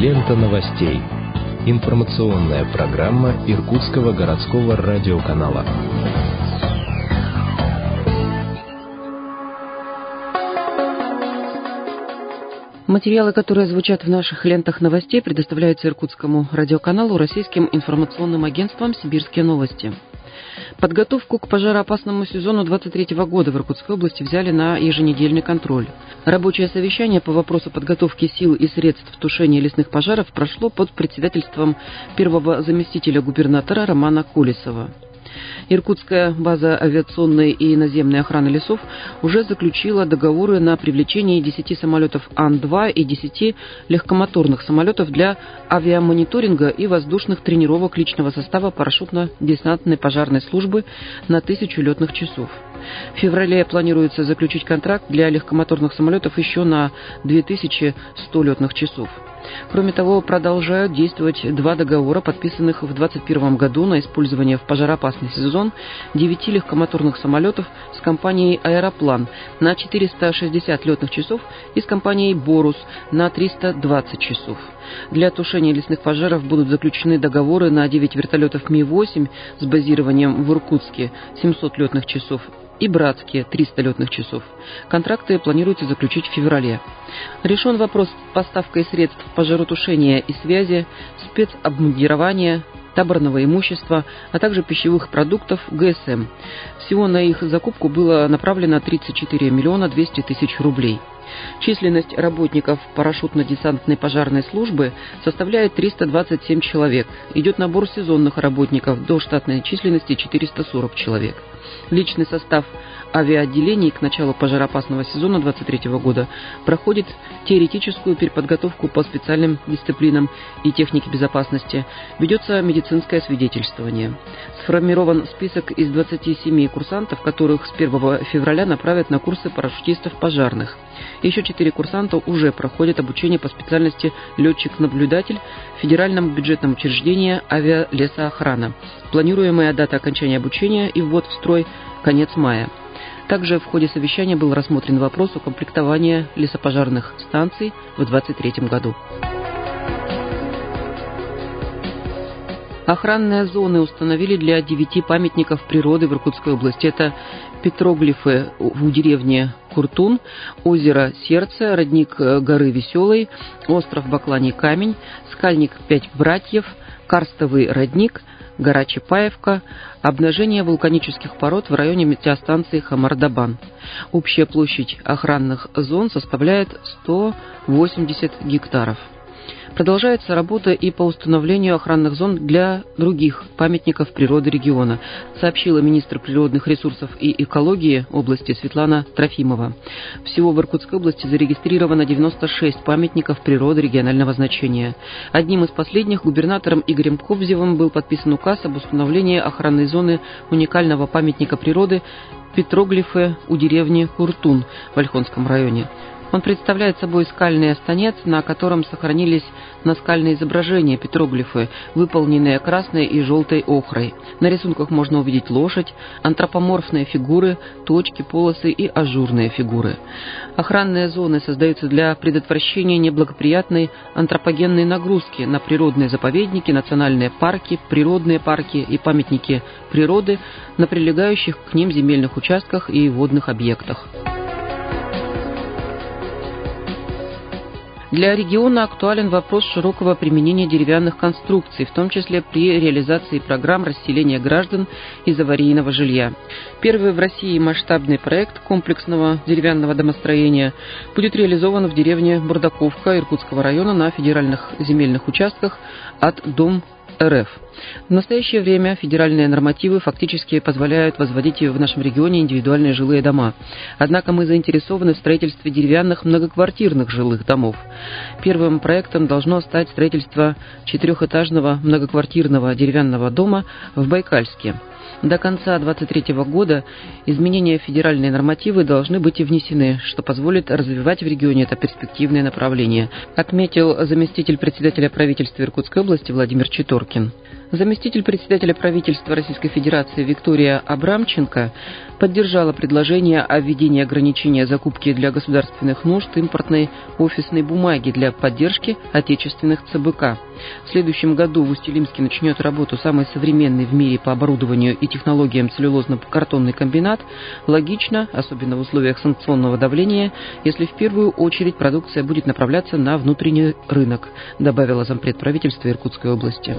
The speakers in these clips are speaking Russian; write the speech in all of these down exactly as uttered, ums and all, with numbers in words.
Лента новостей. Информационная программа Иркутского городского радиоканала. Материалы, которые звучат в наших лентах новостей, предоставляются Иркутскому радиоканалу российским информационным агентством «Сибирские новости». Подготовку к пожароопасному сезону двадцать третьего года в Иркутской области взяли на еженедельный контроль. Рабочее совещание по вопросу подготовки сил и средств тушения лесных пожаров прошло под председательством первого заместителя губернатора Романа Колесова. Иркутская база авиационной и наземной охраны лесов уже заключила договоры на привлечение десяти самолетов Ан два и десяти легкомоторных самолетов для авиамониторинга и воздушных тренировок личного состава парашютно-десантной пожарной службы на тысячу летных часов. В феврале планируется заключить контракт для легкомоторных самолетов еще на две тысячи сто летных часов. Кроме того, продолжают действовать два договора, подписанных в двадцать первом году на использование в пожароопасный сезон девяти легкомоторных самолетов с компанией «Аэроплан» на четыреста шестьдесят летных часов и с компанией «Борус» на триста двадцать часов. Для тушения лесных пожаров будут заключены договоры на девять вертолетов Ми восемь с базированием в Иркутске семьсот летных часов и «Братские» триста летных часов. Контракты планируется заключить в феврале. Решен вопрос с поставкой средств пожаротушения и связи, спецобмундирования, таборного имущества, а также пищевых продуктов Гэ Эс Эм. Всего на их закупку было направлено тридцать четыре миллиона двести тысяч рублей. Численность работников парашютно-десантной пожарной службы составляет триста двадцать семь человек. Идет набор сезонных работников до штатной численности четыреста сорок человек. Личный состав авиаотделений к началу пожароопасного сезона двадцать третьего года проходит теоретическую переподготовку по специальным дисциплинам и технике безопасности. Ведется медицинское свидетельствование. Сформирован список из двадцати семи курсантов, которых с первого февраля направят на курсы парашютистов пожарных. Еще четыре курсанта уже проходят обучение по специальности летчик-наблюдатель в Федеральном бюджетном учреждении авиалесоохрана. Планируемая дата окончания обучения и ввод в строй – конец мая. Также в ходе совещания был рассмотрен вопрос укомплектования лесопожарных станций в двадцать третьем году. Охранные зоны установили для девяти памятников природы в Иркутской области. Это петроглифы в деревне Куртун, озеро Сердце, родник горы Веселой, остров Бакланий камень, скальник Пять братьев, карстовый родник, гора Чапаевка, обнажение вулканических пород в районе метеостанции Хамардабан. Общая площадь охранных зон составляет сто восемьдесят гектаров. Продолжается работа и по установлению охранных зон для других памятников природы региона, сообщила министр природных ресурсов и экологии области Светлана Трофимова. Всего в Иркутской области зарегистрировано девяносто шесть памятников природы регионального значения. Одним из последних губернатором Игорем Кобзевым был подписан указ об установлении охранной зоны уникального памятника природы петроглифы у деревни Куртун в Ольхонском районе. Он представляет собой скальный останец, на котором сохранились наскальные изображения петроглифы, выполненные красной и желтой охрой. На рисунках можно увидеть лошадь, антропоморфные фигуры, точки, полосы и ажурные фигуры. Охранные зоны создаются для предотвращения неблагоприятной антропогенной нагрузки на природные заповедники, национальные парки, природные парки и памятники природы на прилегающих к ним земельных участках и водных объектах. Для региона актуален вопрос широкого применения деревянных конструкций, в том числе при реализации программ расселения граждан из аварийного жилья. Первый в России масштабный проект комплексного деревянного домостроения будет реализован в деревне Бурдаковка Иркутского района на федеральных земельных участках от Дом эр эф. В настоящее время федеральные нормативы фактически позволяют возводить в нашем регионе индивидуальные жилые дома. Однако мы заинтересованы в строительстве деревянных многоквартирных жилых домов. Первым проектом должно стать строительство четырехэтажного многоквартирного деревянного дома в Байкальске. До конца две тысячи двадцать третьего года изменения в федеральные нормативы должны быть внесены, что позволит развивать в регионе это перспективное направление, отметил заместитель председателя правительства Иркутской области Владимир Читоркин. Заместитель председателя правительства Российской Федерации Виктория Абрамченко поддержала предложение о введении ограничения закупки для государственных нужд импортной офисной бумаги для поддержки отечественных ЦБК. В следующем году в Усть-Илимске начнет работу самый современный в мире по оборудованию и технологиям целлюлозно-картонный комбинат. Логично, особенно в условиях санкционного давления, если в первую очередь продукция будет направляться на внутренний рынок, добавила зампред правительства Иркутской области.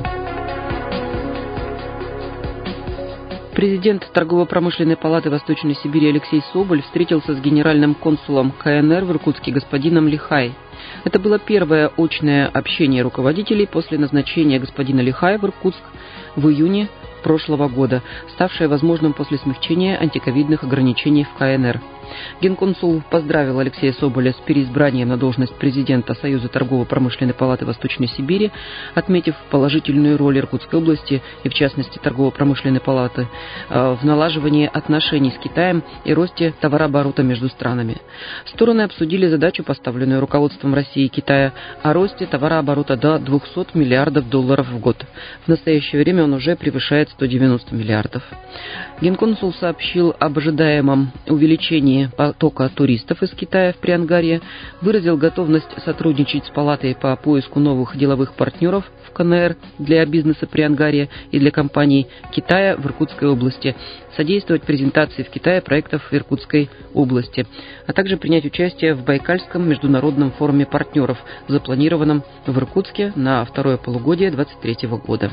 Президент Торгово-промышленной палаты Восточной Сибири Алексей Соболь встретился с генеральным консулом ка эн эр в Иркутске господином Лихай. Это было первое очное общение руководителей после назначения господина Лихая в Иркутск в июне прошлого года, ставшее возможным после смягчения антиковидных ограничений в ка эн эр. Генконсул поздравил Алексея Соболя с переизбранием на должность президента Союза торгово-промышленной палаты Восточной Сибири, отметив положительную роль Иркутской области и, в частности, торгово-промышленной палаты в налаживании отношений с Китаем и росте товарооборота между странами. Стороны обсудили задачу, поставленную руководством России и Китая, о росте товарооборота до двухсот миллиардов долларов в год. В настоящее время он уже превышает сто девяносто миллиардов. Генконсул сообщил об ожидаемом увеличении потока туристов из Китая в Приангарье, выразил готовность сотрудничать с палатой по поиску новых деловых партнеров в ка эн эр для бизнеса Приангарья и для компаний Китая в Иркутской области, содействовать презентации в Китае проектов в Иркутской области, а также принять участие в Байкальском международном форуме партнеров, запланированном в Иркутске на второе полугодие две тысячи двадцать третьего года.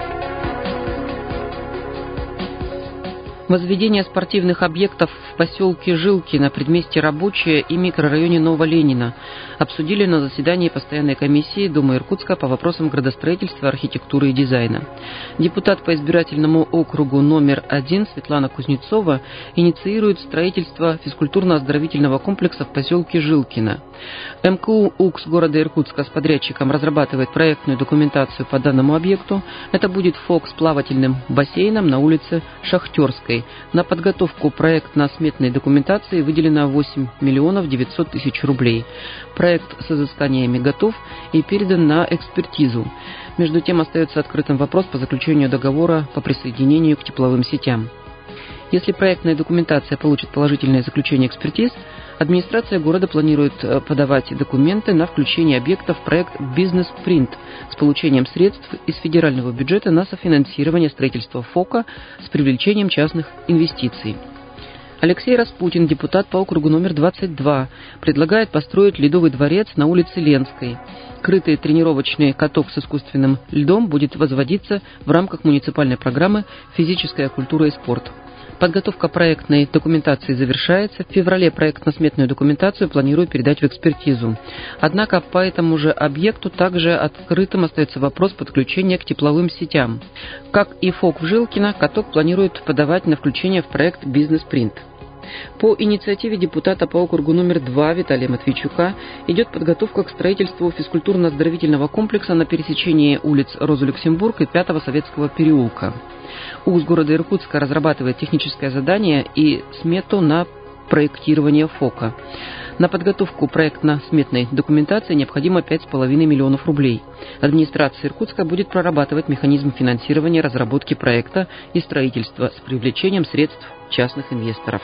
Возведение спортивных объектов в поселке Жилки на предместье Рабочее и микрорайоне Новоленина обсудили на заседании постоянной комиссии Думы Иркутска по вопросам градостроительства, архитектуры и дизайна. Депутат по избирательному округу номер один Светлана Кузнецова инициирует строительство физкультурно-оздоровительного комплекса в поселке Жилкино. эм ка у УКС города Иркутска с подрядчиком разрабатывает проектную документацию по данному объекту. Это будет ФОК с плавательным бассейном на улице Шахтерской. На подготовку проектно-сметной документации выделено восемь миллионов девятьсот тысяч рублей. Проект с изысканиями готов и передан на экспертизу. Между тем остается открытым вопрос по заключению договора по присоединению к тепловым сетям. Если проектная документация получит положительное заключение экспертиз, администрация города планирует подавать документы на включение объекта в проект «Бизнес-принт» с получением средств из федерального бюджета на софинансирование строительства ФОКа с привлечением частных инвестиций. Алексей Распутин, депутат по округу номер двадцать два, предлагает построить ледовый дворец на улице Ленской. Крытый тренировочный каток с искусственным льдом будет возводиться в рамках муниципальной программы «Физическая культура и спорт». Подготовка проектной документации завершается. В феврале проектно-сметную документацию планируют передать в экспертизу. Однако по этому же объекту также открытым остается вопрос подключения к тепловым сетям. Как и ФОК в Жилкино, каток планируют подавать на включение в проект «Бизнес-принт». По инициативе депутата по округу номер два Виталия Матвейчука идет подготовка к строительству физкультурно-оздоровительного комплекса на пересечении улиц Розу-Люксембург и пятого Советского переулка. УКС города Иркутска разрабатывает техническое задание и смету на проектирование ФОКа. На подготовку проектно-сметной документации необходимо пять с половиной миллионов рублей. Администрация Иркутска будет прорабатывать механизм финансирования разработки проекта и строительства с привлечением средств частных инвесторов.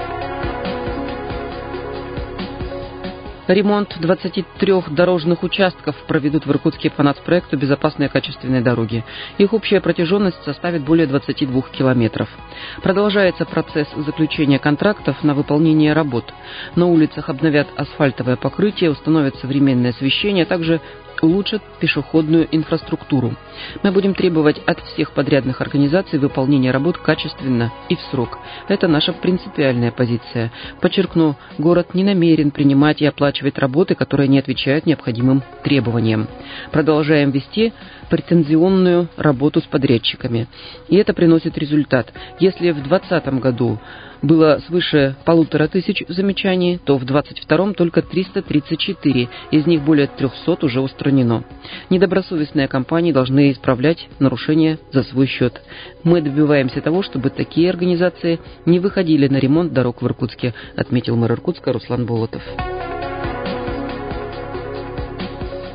Ремонт двадцати трёх дорожных участков проведут в Иркутске по нацпроекту «Безопасные качественные дороги». Их общая протяженность составит более двадцати двух километров. Продолжается процесс заключения контрактов на выполнение работ. На улицах обновят асфальтовое покрытие, установят современное освещение, а также улучшат пешеходную инфраструктуру. Мы будем требовать от всех подрядных организаций выполнения работ качественно и в срок. Это наша принципиальная позиция. Подчеркну, город не намерен принимать и оплачивать работы, которые не отвечают необходимым требованиям. Продолжаем вести претензионную работу с подрядчиками. И это приносит результат. Если в двадцатом году было свыше полутора тысяч замечаний, то в двадцать втором только триста тридцать четыре, из них более трехсот уже устранено. Недобросовестные компании должны исправлять нарушения за свой счет. Мы добиваемся того, чтобы такие организации не выходили на ремонт дорог в Иркутске, отметил мэр Иркутска Руслан Болотов.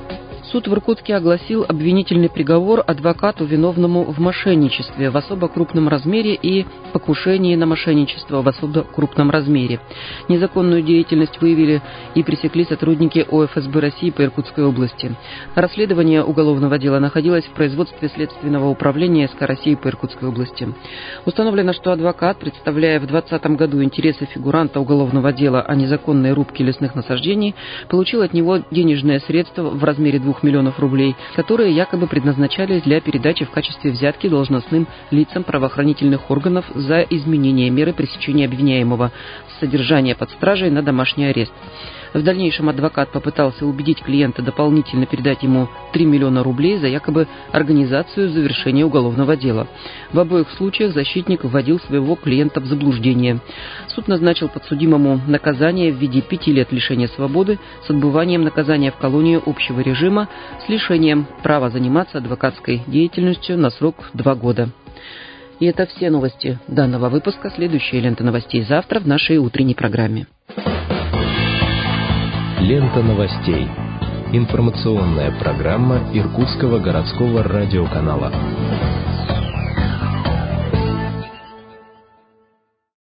Суд в Иркутске огласил обвинительный приговор адвокату, виновному в мошенничестве в особо крупном размере и покушении на мошенничество в особо крупном размере. Незаконную деятельность выявили и пресекли сотрудники О Эф Эс Бэ России по Иркутской области. Расследование уголовного дела находилось в производстве Следственного управления Эс Ка России по Иркутской области. Установлено, что адвокат, представляя в двадцатом году интересы фигуранта уголовного дела о незаконной рубке лесных насаждений, получил от него денежные средства в размере двух миллионов рублей, которые якобы предназначались для передачи в качестве взятки должностным лицам правоохранительных органов за изменение меры пресечения обвиняемого с содержания под стражей на домашний арест. В дальнейшем адвокат попытался убедить клиента дополнительно передать ему три миллиона рублей за якобы организацию завершения уголовного дела. В обоих случаях защитник вводил своего клиента в заблуждение. Суд назначил подсудимому наказание в виде пяти лет лишения свободы с отбыванием наказания в колонии общего режима с лишением права заниматься адвокатской деятельностью на срок два года. И это все новости данного выпуска. Следующая лента новостей завтра в нашей утренней программе. Лента новостей. Информационная программа Иркутского городского радиоканала.